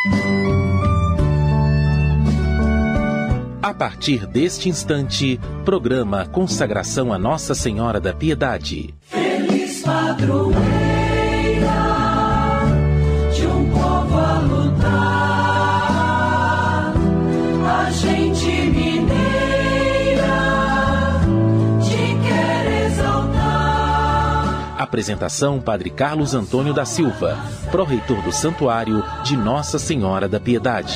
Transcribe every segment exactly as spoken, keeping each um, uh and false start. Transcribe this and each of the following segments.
A partir deste instante, programa Consagração a Nossa Senhora da Piedade. Feliz padroeira de um povo a lutar, a gente mineira te quer exaltar. Apresentação: Padre Carlos Antônio da Silva, pró-reitor do Santuário de Nossa Senhora da Piedade.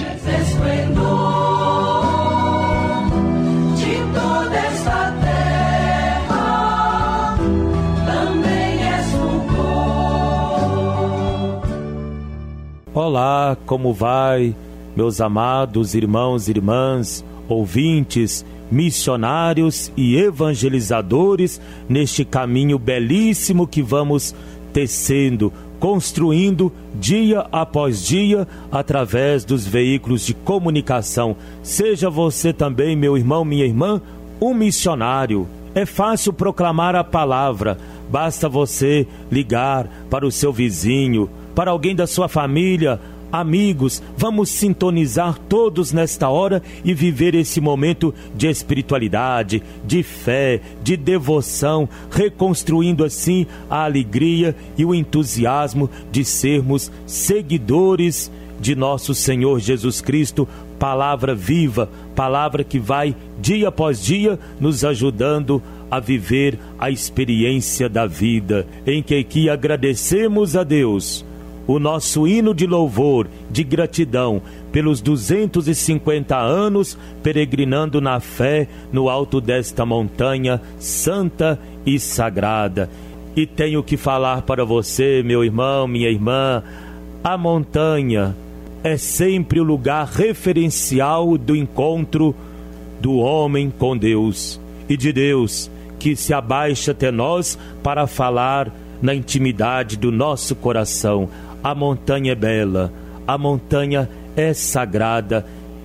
Olá, como vai, meus amados irmãos e irmãs, ouvintes, missionários e evangelizadores neste caminho belíssimo que vamos tecendo, construindo dia após dia através dos veículos de comunicação. Seja você também, meu irmão, minha irmã, um missionário. É fácil proclamar a palavra, basta você ligar para o seu vizinho, para alguém da sua família, amigos. Vamos sintonizar todos nesta hora e viver esse momento de espiritualidade, de fé, de devoção, reconstruindo assim a alegria e o entusiasmo de sermos seguidores de nosso Senhor Jesus Cristo, palavra viva, palavra que vai dia após dia nos ajudando a viver a experiência da vida, em que aqui agradecemos a Deus o nosso hino de louvor, de gratidão, pelos duzentos e cinquenta anos peregrinando na fé no alto desta montanha santa e sagrada. E tenho que falar para você, meu irmão, minha irmã, a montanha é sempre o lugar referencial do encontro do homem com Deus e de Deus, que se abaixa até nós para falar na intimidade do nosso coração. A montanha é bela, a montanha é sagrada,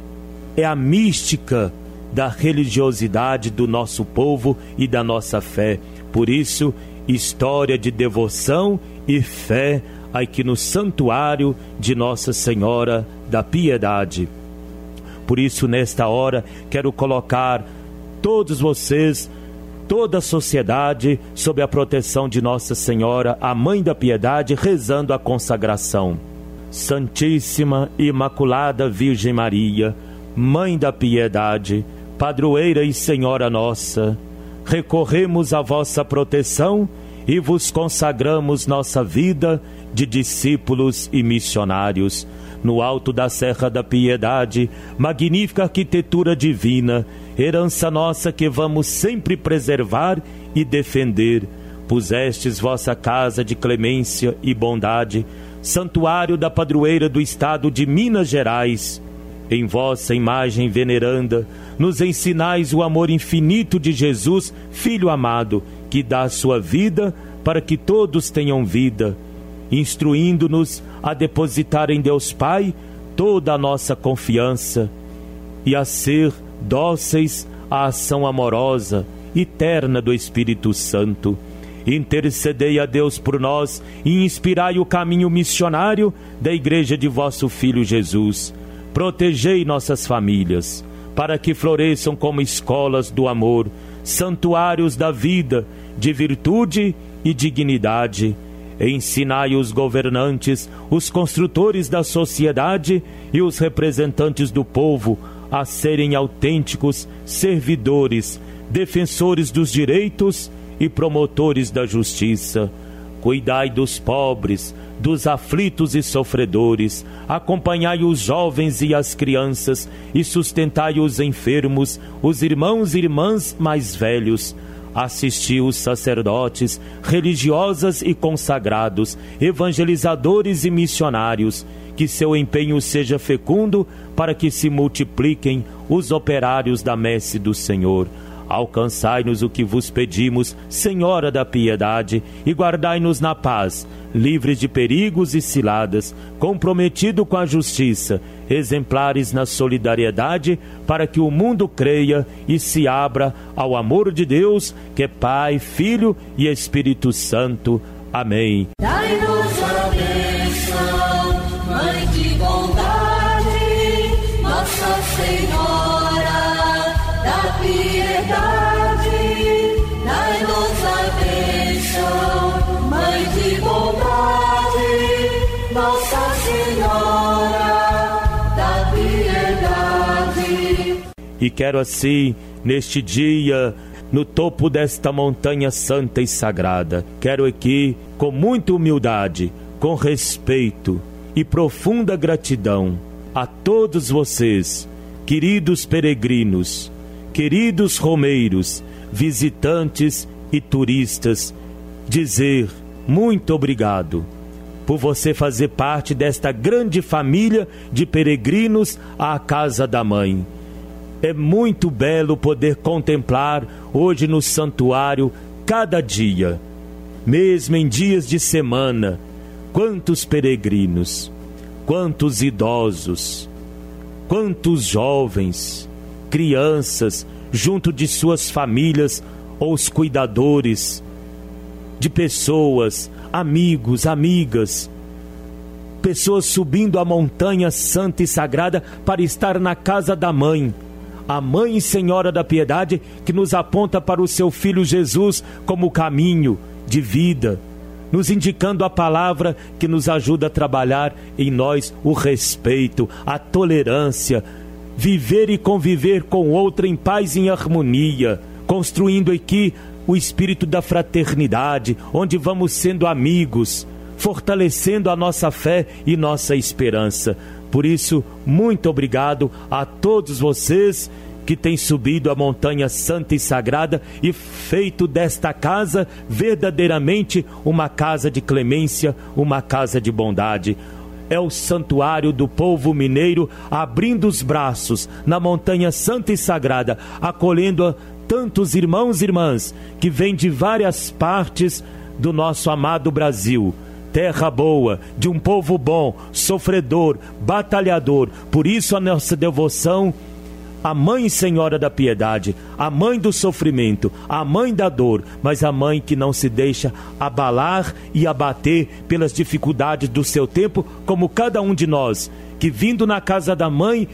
é a mística da religiosidade do nosso povo e da nossa fé. Por isso, história de devoção e fé aqui no Santuário de Nossa Senhora da Piedade. Por isso, nesta hora, quero colocar todos vocês, toda a sociedade, sob a proteção de Nossa Senhora, a Mãe da Piedade, rezando a consagração. Santíssima e Imaculada Virgem Maria, Mãe da Piedade, Padroeira e Senhora nossa, recorremos à vossa proteção e vos consagramos nossa vida de discípulos e missionários. No alto da Serra da Piedade, magnífica arquitetura divina, herança nossa que vamos sempre preservar e defender. Pusestes vossa casa de clemência e bondade, santuário da padroeira do estado de Minas Gerais. Em vossa imagem veneranda, nos ensinais o amor infinito de Jesus, Filho amado, que dá sua vida para que todos tenham vida, instruindo-nos a depositar em Deus Pai toda a nossa confiança e a ser dóceis à ação amorosa e terna do Espírito Santo. Intercedei a Deus por nós e inspirai o caminho missionário da Igreja de vosso Filho Jesus. Protegei nossas famílias, para que floresçam como escolas do amor, santuários da vida, de virtude e dignidade. Ensinai os governantes, os construtores da sociedade e os representantes do povo a serem autênticos servidores, defensores dos direitos e promotores da justiça. Cuidai dos pobres, dos aflitos e sofredores, acompanhai os jovens e as crianças e sustentai os enfermos, os irmãos e irmãs mais velhos. Assisti os sacerdotes, religiosas e consagrados, evangelizadores e missionários, que seu empenho seja fecundo para que se multipliquem os operários da messe do Senhor. Alcançai-nos o que vos pedimos, Senhora da Piedade, e guardai-nos na paz, livres de perigos e ciladas, comprometido com a justiça, exemplares na solidariedade, para que o mundo creia e se abra ao amor de Deus, que é Pai, Filho e Espírito Santo. Amém. Dai-nos a bênção, Mãe de bondade. Nossa Senhora da Piedade, dai-nos a bênção, Mãe de bondade, Nossa Senhora da Piedade. E quero assim, neste dia, no topo desta montanha santa e sagrada, quero aqui, com muita humildade, com respeito e profunda gratidão a todos vocês, queridos peregrinos, queridos romeiros, visitantes e turistas, dizer muito obrigado por você fazer parte desta grande família de peregrinos à casa da Mãe. É muito belo poder contemplar hoje no santuário cada dia, mesmo em dias de semana, quantos peregrinos, quantos idosos, quantos jovens, crianças, junto de suas famílias ou os cuidadores, de pessoas, amigos, amigas, pessoas subindo a montanha santa e sagrada para estar na casa da Mãe, a Mãe Senhora da Piedade, que nos aponta para o seu Filho Jesus como caminho de vida, nos indicando a palavra que nos ajuda a trabalhar em nós o respeito, a tolerância, viver e conviver com o outro em paz e em harmonia, construindo aqui o espírito da fraternidade, onde vamos sendo amigos, fortalecendo a nossa fé e nossa esperança. Por isso, muito obrigado a todos vocês que têm subido a montanha santa e sagrada e feito desta casa verdadeiramente uma casa de clemência, uma casa de bondade. É o santuário do povo mineiro abrindo os braços na montanha santa e sagrada, acolhendo a tantos irmãos e irmãs que vêm de várias partes do nosso amado Brasil. Terra boa, de um povo bom, sofredor, batalhador. Por isso a nossa devoção à Mãe Senhora da Piedade, a Mãe do sofrimento, a Mãe da dor, mas a Mãe que não se deixa abalar e abater pelas dificuldades do seu tempo, como cada um de nós, que vindo na casa da Mãe,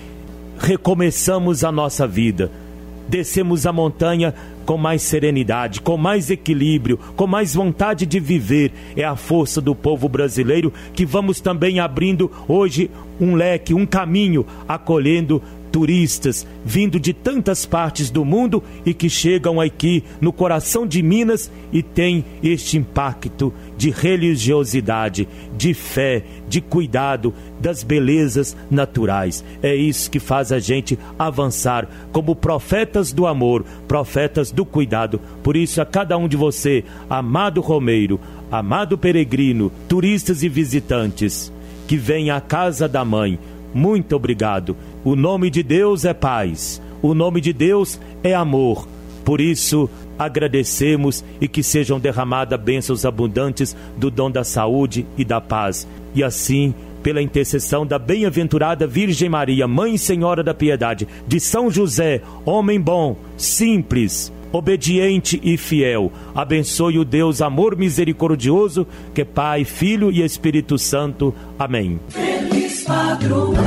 recomeçamos a nossa vida. Descemos a montanha com mais serenidade, com mais equilíbrio, com mais vontade de viver. É a força do povo brasileiro que vamos também abrindo hoje um leque, um caminho, acolhendo turistas vindo de tantas partes do mundo e que chegam aqui no coração de Minas e tem este impacto de religiosidade, de fé, de cuidado das belezas naturais. É isso que faz a gente avançar como profetas do amor, profetas do cuidado. Por isso, a cada um de você, amado romeiro, amado peregrino, turistas e visitantes que vêm à casa da Mãe, muito obrigado. O nome de Deus é paz, o nome de Deus é amor. Por isso, agradecemos e que sejam derramadas bênçãos abundantes do dom da saúde e da paz. E assim, pela intercessão da bem-aventurada Virgem Maria, Mãe Senhora da Piedade, de São José, homem bom, simples, obediente e fiel, abençoe o Deus amor misericordioso, que é Pai, Filho e Espírito Santo. Amém. Feliz padroeira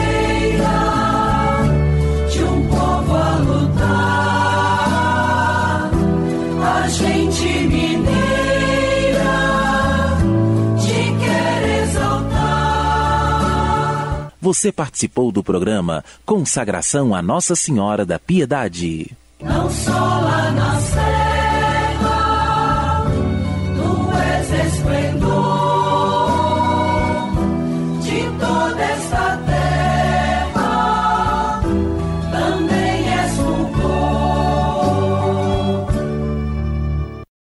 de um povo a lutar, a gente mineira te quer exaltar. Você participou do programa Consagração a Nossa Senhora da Piedade. Não só lá na Sé